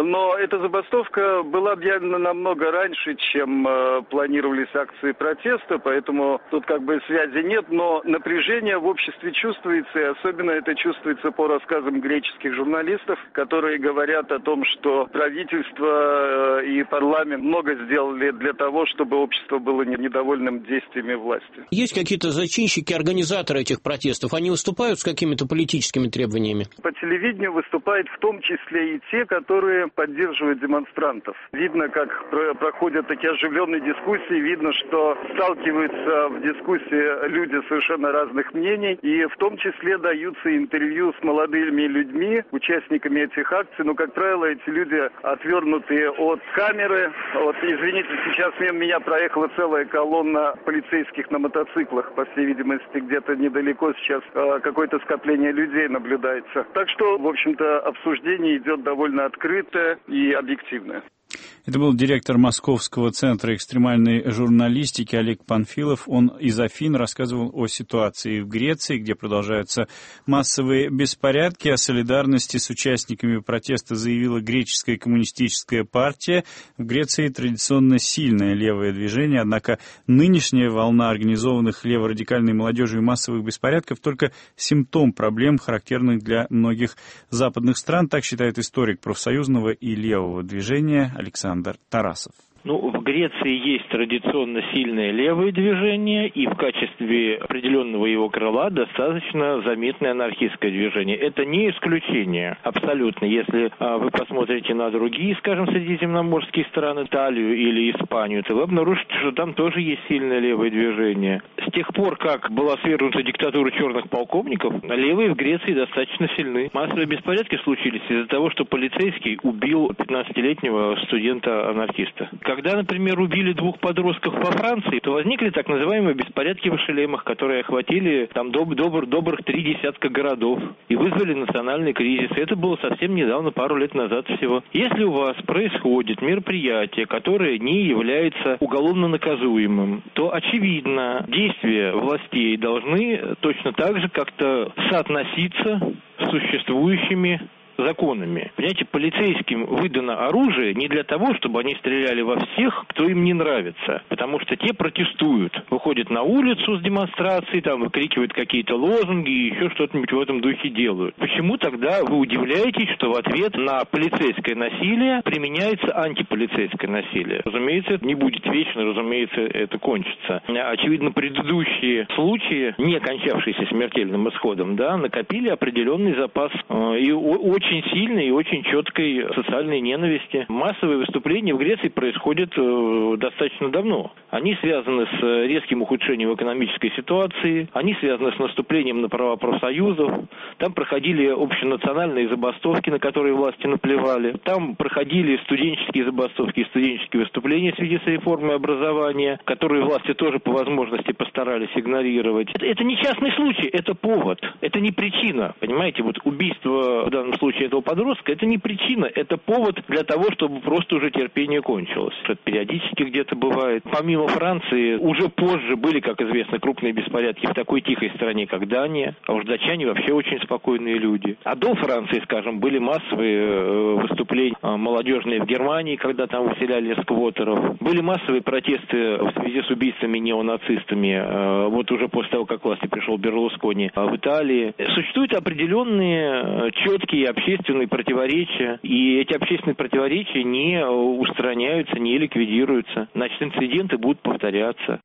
Но эта забастовка была объявлена намного раньше, чем планировались акции протеста, поэтому тут как бы связи нет, но напряжение в обществе чувствуется, и особенно это чувствуется по рассказам греческих журналистов, которые говорят о том, что правительство и парламент много сделали для того, чтобы общество было недовольным действиями власти. Есть какие-то зачинщики, организаторы этих протестов? Они выступают с какими-то политическими требованиями? По телевидению выступают в том числе и те, которые поддерживают демонстрантов. Видно, как проходят такие оживленные дискуссии, видно, что сталкиваются в дискуссии люди совершенно разных мнений, и в том числе даются интервью с молодыми людьми, участниками этих акций, но, как правило, эти люди отвернутые от камеры. Вот, извините, сейчас мимо меня проехала целая колонна полицейских на мотоциклах, по всей видимости, где-то недалеко сейчас какое-то скопление людей наблюдается. Так что, в общем-то, обсуждение идет довольно открытое и объективное. Это был директор Московского центра экстремальной журналистики Олег Панфилов. Он из Афин рассказывал о ситуации в Греции, где продолжаются массовые беспорядки. О солидарности с участниками протеста заявила греческая коммунистическая партия. В Греции традиционно сильное левое движение, однако нынешняя волна организованных леворадикальной молодежью и массовых беспорядков только симптом проблем, характерных для многих западных стран, так считает историк профсоюзного и левого движения Александр Тарасов. В Греции есть традиционно сильное левое движение, и в качестве определенного его крыла достаточно заметное анархистское движение. Это не исключение, абсолютно. Если вы посмотрите на другие, скажем, средиземноморские страны, Италию или Испанию, то вы обнаружите, что там тоже есть сильное левое движение. С тех пор, как была свергнута диктатура черных полковников, левые в Греции достаточно сильны. Массовые беспорядки случились из-за того, что полицейский убил 15-летнего студента-анархиста. Когда, например, убили 2 подростков во Франции, то возникли так называемые беспорядки в Эшелемах, которые охватили там добрых 3 десятка городов и вызвали национальный кризис. Это было совсем недавно, пару лет назад всего. Если у вас происходит мероприятие, которое не является уголовно наказуемым, то, очевидно, действия властей должны точно так же как-то соотноситься с существующими законами. Понимаете, полицейским выдано оружие не для того, чтобы они стреляли во всех, кто им не нравится, потому что те протестуют, выходят на улицу с демонстрацией, там выкрикивают какие-то лозунги и еще что-нибудь в этом духе делают. Почему тогда вы удивляетесь, что в ответ на полицейское насилие применяется антиполицейское насилие? Разумеется, это не будет вечно, разумеется, это кончится. Очевидно, предыдущие случаи, не кончавшиеся смертельным исходом, накопили определенный запас и очень сильной и очень четкой социальной ненависти. Массовые выступления в Греции происходят достаточно давно. Они связаны с резким ухудшением экономической ситуации, они связаны с наступлением на права профсоюзов. Там проходили общенациональные забастовки, на которые власти наплевали. Там проходили студенческие забастовки и студенческие выступления в связи с реформой образования, которые власти тоже по возможности постарались игнорировать. Это не частный случай, это повод, это не причина. Понимаете, вот убийство в данном случае этого подростка, это не причина, это повод для того, чтобы просто уже терпение кончилось. Это периодически где-то бывает. Помимо Франции, уже позже были, как известно, крупные беспорядки в такой тихой стране, как Дания. А уж датчане вообще очень спокойные люди. А до Франции, скажем, были массовые выступления молодежные в Германии, когда там выселяли сквотеров. Были массовые протесты в связи с убийствами неонацистами, вот уже после того, как к власти пришел Берлускони в Италии. Существуют определенные четкие общественные противоречия, и эти общественные противоречия не устраняются, не ликвидируются. Значит, инциденты будут повторяться.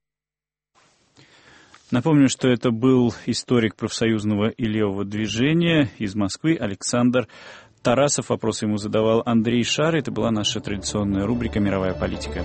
Напомню, что это был историк профсоюзного и левого движения из Москвы Александр Тарасов. Вопрос ему задавал Андрей Шар. Это была наша традиционная рубрика «Мировая политика».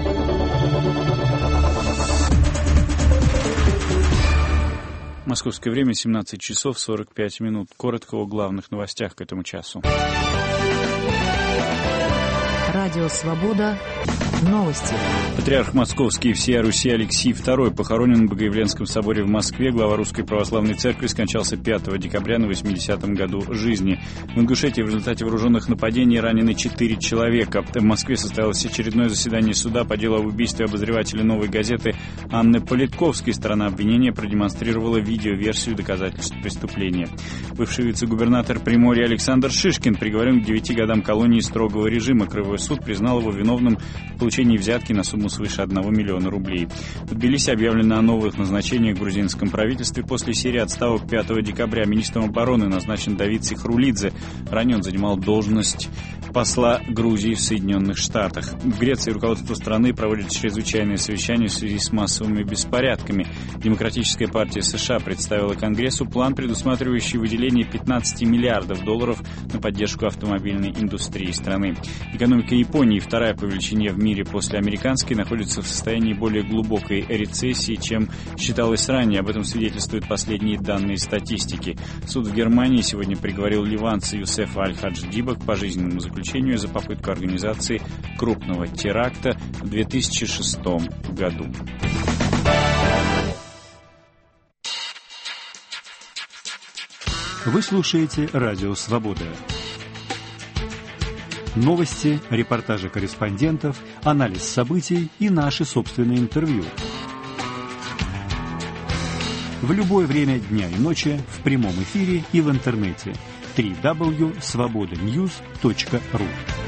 Московское время 17 часов 45 минут. Коротко о главных новостях к этому часу. Радио «Свобода». Новости. Патриарх Московский и всея Руси Алексий II похоронен в Богоявленском соборе в Москве. Глава Русской Православной Церкви скончался 5 декабря на 80-м году жизни. В Ингушетии в результате вооруженных нападений ранены 4 человека. В Москве состоялось очередное заседание суда по делу об убийстве обозревателя «Новой газеты» Анны Политковской. Сторона обвинения продемонстрировала видеоверсию доказательств преступления. Бывший вице-губернатор Приморья Александр Шишкин приговорен к 9 годам колонии строгого режима. Краевой суд признал его виновным в получении взятки на сумму свыше 1 миллиона рублей. В Тбилиси объявлено о новых назначениях в грузинском правительстве. После серии отставок 5 декабря министром обороны назначен Давид Сихрулидзе. Ранее он занимал должность посла Грузии в Соединенных Штатах. В Греции руководство страны проводит чрезвычайное совещание в связи с массовыми беспорядками. Демократическая партия США представила Конгрессу план, предусматривающий выделение 15 миллиардов долларов на поддержку автомобильной индустрии страны. Экономика Японии, вторая по величине в мире после американской, находится в состоянии более глубокой рецессии, чем считалось ранее. Об этом свидетельствуют последние данные статистики. Суд в Германии сегодня приговорил ливанца Юсефа Аль-Хадждиба к пожизненному заключению за попытку организации крупного теракта в 2006 году. Вы слушаете «Радио Свобода». Новости, репортажи корреспондентов, анализ событий и наши собственные интервью. В любое время дня и ночи, в прямом эфире и в интернете. www.svobodanews.ru.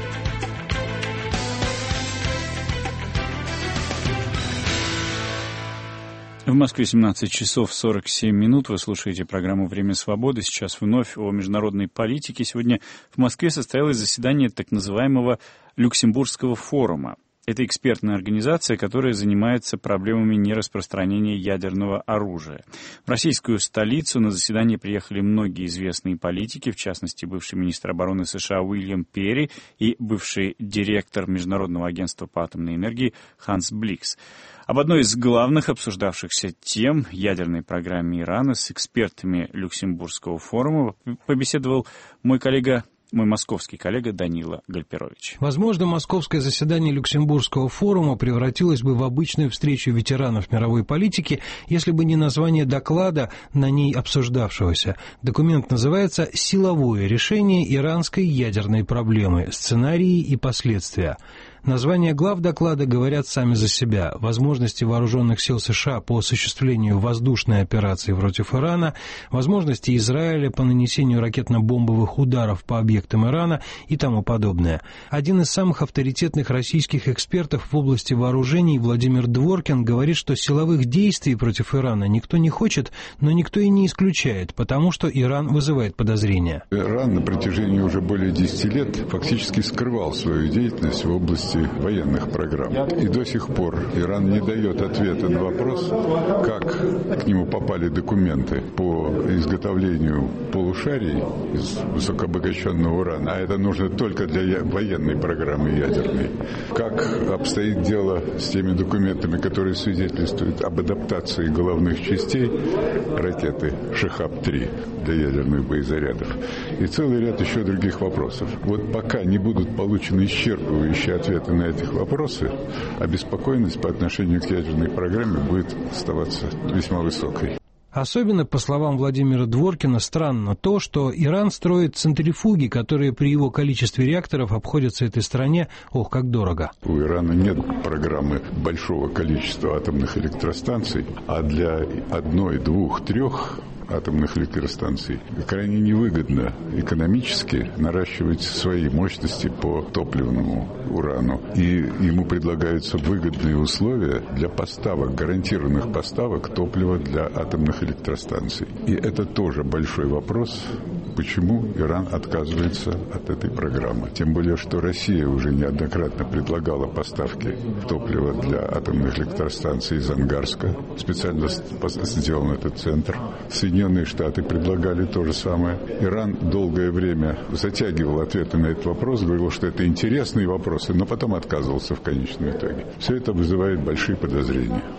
В Москве 17 часов 47 минут. Вы слушаете программу «Время свободы». Сейчас вновь о международной политике. Сегодня в Москве состоялось заседание так называемого Люксембургского форума. Это экспертная организация, которая занимается проблемами нераспространения ядерного оружия. В российскую столицу на заседание приехали многие известные политики, в частности, бывший министр обороны США Уильям Перри и бывший директор Международного агентства по атомной энергии Ханс Бликс. Об одной из главных обсуждавшихся тем, ядерной программе Ирана, с экспертами Люксембургского форума побеседовал мой московский коллега Данила Гальперович. Возможно, московское заседание Люксембургского форума превратилось бы в обычную встречу ветеранов мировой политики, если бы не название доклада, на ней обсуждавшегося. Документ называется «Силовое решение иранской ядерной проблемы. Сценарии и последствия». Названия глав доклада говорят сами за себя. Возможности вооруженных сил США по осуществлению воздушной операции против Ирана, возможности Израиля по нанесению ракетно-бомбовых ударов по объектам Ирана и тому подобное. Один из самых авторитетных российских экспертов в области вооружений, Владимир Дворкин, говорит, что силовых действий против Ирана никто не хочет, но никто и не исключает, потому что Иран вызывает подозрения. Иран на протяжении уже более 10 лет фактически скрывал свою деятельность в области военных программ. И до сих пор Иран не дает ответа на вопрос, как к нему попали документы по изготовлению полушарий из высокообогащенного урана, а это нужно только для военной программы ядерной. Как обстоит дело с теми документами, которые свидетельствуют об адаптации головных частей ракеты «Шахаб-3» для ядерных боезарядов. И целый ряд еще других вопросов. Вот пока не будут получены исчерпывающие ответы на этих вопросы, обеспокоенность по отношению к ядерной программе будет оставаться весьма высокой. Особенно, по словам Владимира Дворкина, странно то, что Иран строит центрифуги, которые при его количестве реакторов обходятся этой стране, ох, как дорого. У Ирана нет программы большого количества атомных электростанций, а для 1, 2, 3 атомных электростанций крайне невыгодно экономически наращивать свои мощности по топливному урану. И ему предлагаются выгодные условия для поставок, гарантированных поставок топлива для атомных электростанций. И это тоже большой вопрос, почему Иран отказывается от этой программы. Тем более, что Россия уже неоднократно предлагала поставки топлива для атомных электростанций из Ангарска. Специально сделан этот центр. Соединенные Штаты предлагали то же самое. Иран долгое время затягивал ответы на этот вопрос, говорил, что это интересные вопросы, но потом отказывался в конечном итоге. Все это вызывает большие подозрения.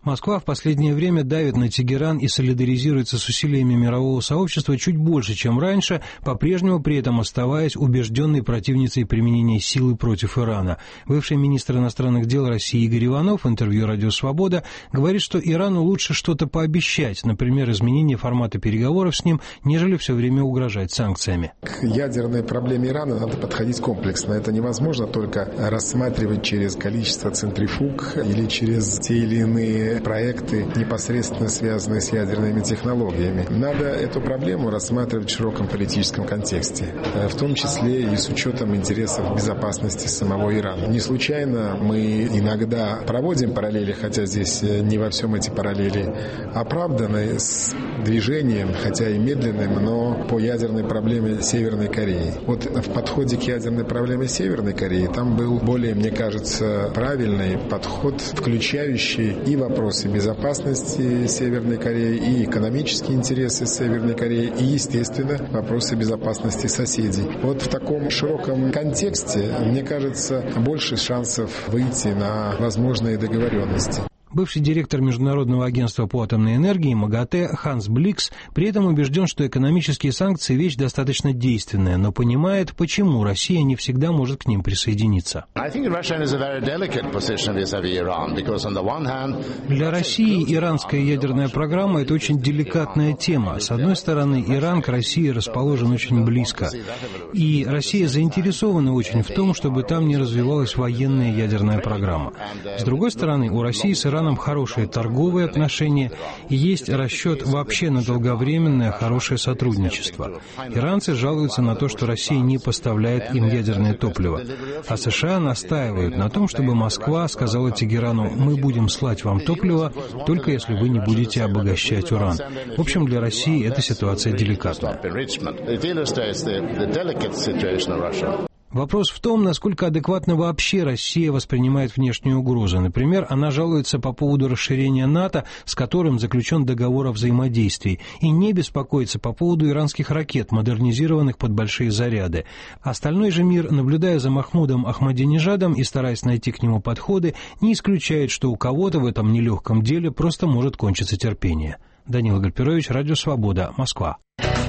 Москва в последнее время давит на Тегеран и солидаризируется с усилиями мирового сообщества чуть больше, чем раньше, по-прежнему при этом оставаясь убежденной противницей применения силы против Ирана. Бывший министр иностранных дел России Игорь Иванов в интервью «Радио Свобода» говорит, что Ирану лучше что-то пообещать, например, изменение формата переговоров с ним, нежели все время угрожать санкциями. К ядерной проблеме Ирана надо подходить комплексно. Это невозможно только рассматривать через количество центрифуг или через те или иные проекты, непосредственно связанные с ядерными технологиями. Надо эту проблему рассматривать в широком политическом контексте, в том числе и с учетом интересов безопасности самого Ирана. Не случайно мы иногда проводим параллели, хотя здесь не во всем эти параллели оправданы, с движением, хотя и медленным, но по ядерной проблеме Северной Кореи. Вот в подходе к ядерной проблеме Северной Кореи там был более, мне кажется, правильный подход, включающий и вопросы безопасности Северной Кореи, и экономические интересы Северной Кореи, и, естественно, вопросы безопасности соседей. Вот в таком широком контексте, мне кажется, больше шансов выйти на возможные договоренности. Бывший директор Международного агентства по атомной энергии МАГАТЭ Ханс Бликс при этом убежден, что экономические санкции – вещь достаточно действенная, но понимает, почему Россия не всегда может к ним присоединиться. Для России иранская ядерная программа – это очень деликатная тема. С одной стороны, Иран к России расположен очень близко, и Россия заинтересована очень в том, чтобы там не развивалась военная ядерная программа. С другой стороны, у России с Ираном хорошие торговые отношения и есть расчет вообще на долговременное хорошее сотрудничество. Иранцы жалуются на то, что Россия не поставляет им ядерное топливо, а США настаивают на том, чтобы Москва сказала Тегерану: мы будем слать вам топливо, только если вы не будете обогащать уран. В общем, для России эта ситуация деликатная. Вопрос в том, насколько адекватно вообще Россия воспринимает внешние угрозы. Например, она жалуется по поводу расширения НАТО, с которым заключен договор о взаимодействии, и не беспокоится по поводу иранских ракет, модернизированных под большие заряды. Остальной же мир, наблюдая за Махмудом Ахмадинежадом и стараясь найти к нему подходы, не исключает, что у кого-то в этом нелегком деле просто может кончиться терпение. Данила Гальперович, Радио Свобода, Москва.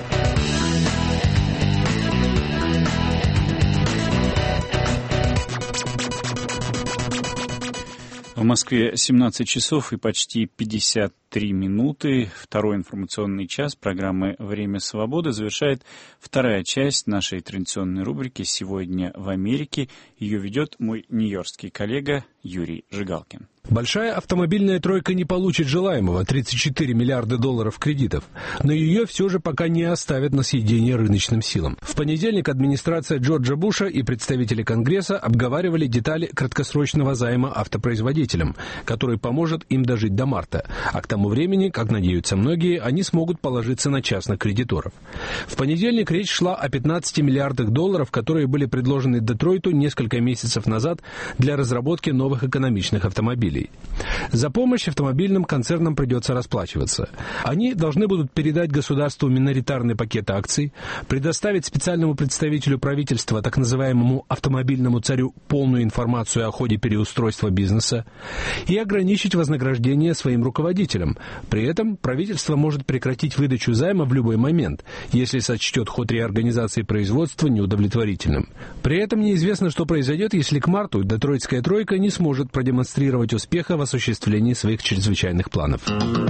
В Москве 17 часов и почти 53 минуты. Второй информационный час программы «Время свободы» завершает вторая часть нашей традиционной рубрики «Сегодня в Америке». Ее ведет мой нью-йоркский коллега Юрий Жигалкин. Большая автомобильная тройка не получит желаемого — 34 миллиарда долларов кредитов, но ее все же пока не оставят на съедение рыночным силам. В понедельник администрация Джорджа Буша и представители Конгресса обговаривали детали краткосрочного займа автопроизводителям, который поможет им дожить до марта, а к тому времени, как надеются многие, они смогут положиться на частных кредиторов. В понедельник речь шла о 15 миллиардах долларов, которые были предложены Детройту несколько месяцев назад для разработки новых экономичных автомобилей. За помощь автомобильным концернам придется расплачиваться. Они должны будут передать государству миноритарный пакет акций, предоставить специальному представителю правительства, так называемому автомобильному царю, полную информацию о ходе переустройства бизнеса и ограничить вознаграждение своим руководителям. При этом правительство может прекратить выдачу займа в любой момент, если сочтет ход реорганизации производства неудовлетворительным. При этом неизвестно, что произойдет, если к марту детройтская тройка не сможет продемонстрировать успеха в осуществлении своих чрезвычайных планов.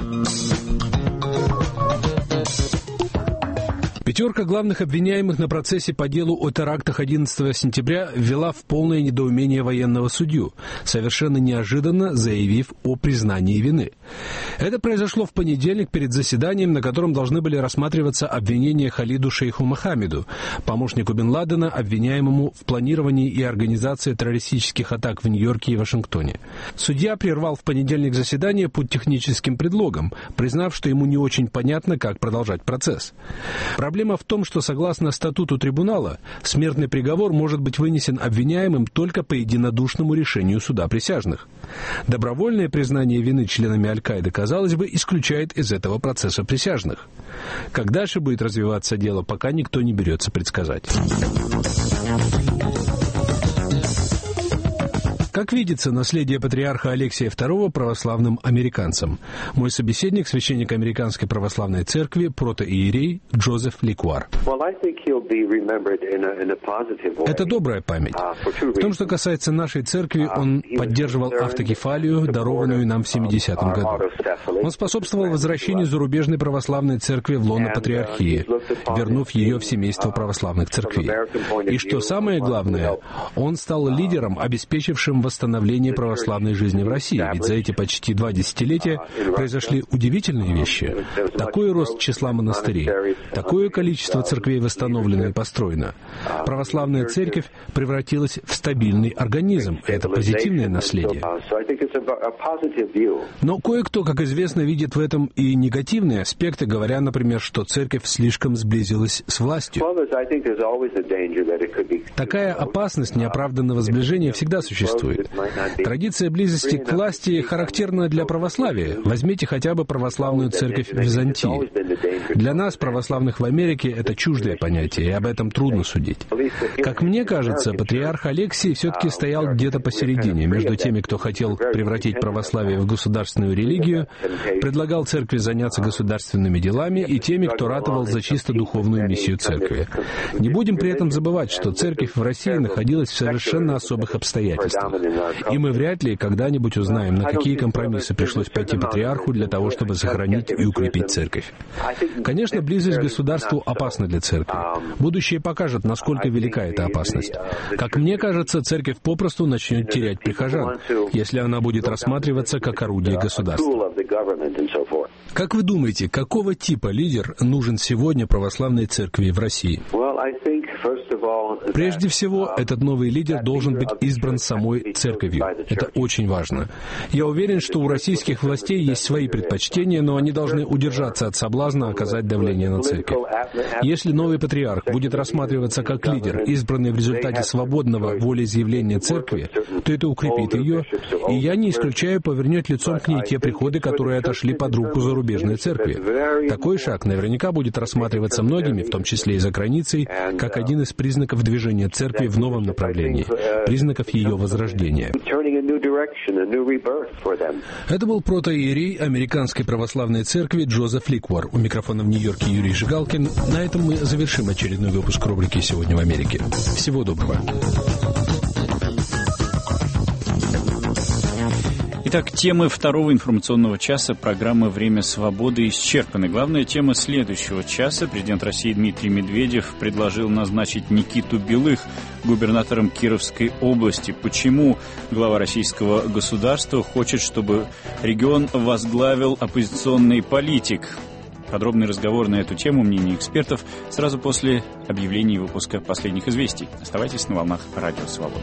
Пятерка главных обвиняемых на процессе по делу о терактах 11 сентября ввела в полное недоумение военного судью, совершенно неожиданно заявив о признании вины. Это произошло в понедельник перед заседанием, на котором должны были рассматриваться обвинения Халиду Шейху Мохаммеду, помощнику Бен Ладена, обвиняемому в планировании и организации террористических атак в Нью-Йорке и Вашингтоне. Судья прервал в понедельник заседание под техническим предлогом, признав, что ему не очень понятно, как продолжать процесс. Проблема в том, что согласно статуту трибунала, смертный приговор может быть вынесен обвиняемым только по единодушному решению суда присяжных. Добровольное признание вины членами Аль-Каиды, казалось бы, исключает из этого процесса присяжных. Как дальше будет развиваться дело, пока никто не берется предсказать. Как видится наследие патриарха Алексия II православным американцам? Мой собеседник, священник Американской православной церкви, протоиерей Джозеф Ликуар. Это добрая память. В том, что касается нашей церкви, он поддерживал автокефалию, дарованную нам в 70-м году. Он способствовал возвращению зарубежной православной церкви в лоно патриархии, вернув ее в семейство православных церквей. И что самое главное, он стал лидером, обеспечившим восстановление православной жизни в России. Ведь за эти почти 2 десятилетия произошли удивительные вещи. Такой рост числа монастырей, такое количество церквей восстановлено и построено. Православная церковь превратилась в стабильный организм. Это позитивное наследие. Но кое-кто, как известно, видит в этом и негативные аспекты, говоря, например, что церковь слишком сблизилась с властью. Такая опасность неоправданного сближения всегда существует. Традиция близости к власти характерна для православия. Возьмите хотя бы православную церковь в Византии. Для нас, православных в Америке, это чуждое понятие, и об этом трудно судить. Как мне кажется, патриарх Алексий все-таки стоял где-то посередине, между теми, кто хотел превратить православие в государственную религию, предлагал церкви заняться государственными делами, и теми, кто ратовал за чисто духовную миссию церкви. Не будем при этом забывать, что церковь в России находилась в совершенно особых обстоятельствах. И мы вряд ли когда-нибудь узнаем, на какие компромиссы пришлось пойти патриарху для того, чтобы сохранить и укрепить церковь. Конечно, близость к государству опасна для церкви. Будущее покажет, насколько велика эта опасность. Как мне кажется, церковь попросту начнет терять прихожан, если она будет рассматриваться как орудие государства. Как вы думаете, какого типа лидер нужен сегодня православной церкви в России? Прежде всего, этот новый лидер должен быть избран самой церковью. Это очень важно. Я уверен, что у российских властей есть свои предпочтения, но они должны удержаться от соблазна оказать давление на церковь. Если новый патриарх будет рассматриваться как лидер, избранный в результате свободного волеизъявления церкви, то это укрепит ее, и я не исключаю, повернет лицом к ней те приходы, которые отошли под руку зарубежной церкви. Такой шаг наверняка будет рассматриваться многими, в том числе и за границей, как один из признаков движения церкви в новом направлении, признаков ее возрождения. Это был протоиерей Американской православной церкви Джозеф Ликуар. У микрофона в Нью-Йорке Юрий Жигалкин. На этом мы завершим очередной выпуск рубрики «Сегодня в Америке». Всего доброго. Итак, темы второго информационного часа программы «Время свободы» исчерпаны. Главная тема следующего часа. Президент России Дмитрий Медведев предложил назначить Никиту Белых губернатором Кировской области. Почему глава российского государства хочет, чтобы регион возглавил оппозиционный политик? Подробный разговор на эту тему, мнение экспертов, сразу после объявления выпуска последних известий. Оставайтесь на волнах Радио Свобода.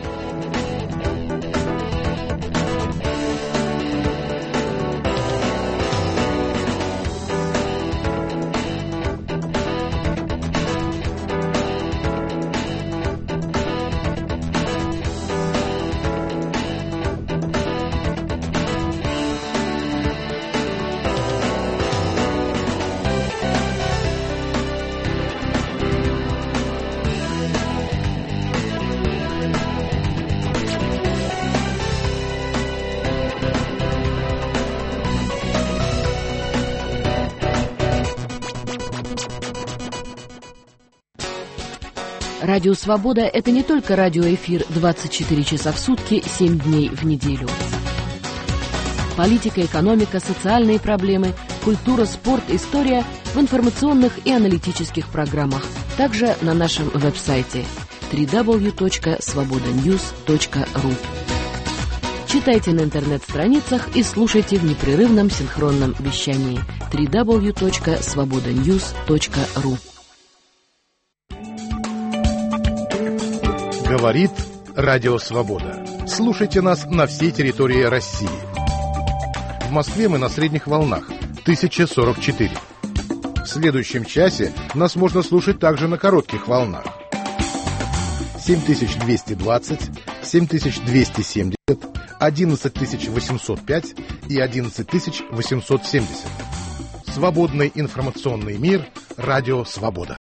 Радио «Свобода» — это не только радиоэфир 24 часа в сутки, 7 дней в неделю. Политика, экономика, социальные проблемы, культура, спорт, история в информационных и аналитических программах. Также на нашем веб-сайте www.svobodanews.ru. Читайте на интернет-страницах и слушайте в непрерывном синхронном вещании www.svobodanews.ru. Говорит Радио Свобода. Слушайте нас на всей территории России. В Москве мы на средних волнах 1044. В следующем часе нас можно слушать также на коротких волнах 7220, 7270, 11805 и 11870. Свободный информационный мир. Радио Свобода.